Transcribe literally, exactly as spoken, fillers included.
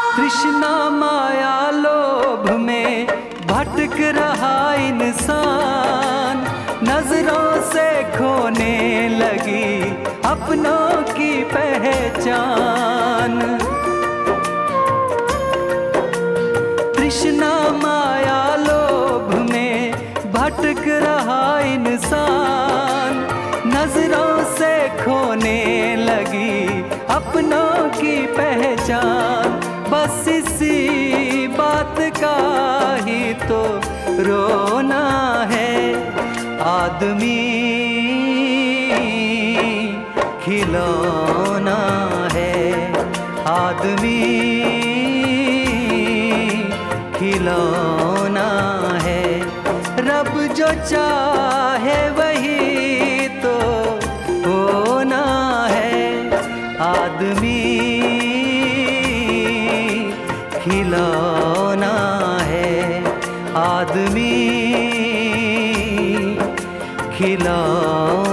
तृष्णा माया लोभ में भटक रहा इंसान, नजरों से खोने लगी अपनों की पहचान। तृष्णा माया लोभ में भटक रहा इंसान, नजरों से खोने लगी अपनों की पहचान। बस इसी बात का ही तो रोना है, आदमी खिलौना है, आदमी खिलौना है। रब जो चाहे वही तो होना है, आदमी खिलौना है, आदमी खिलौना।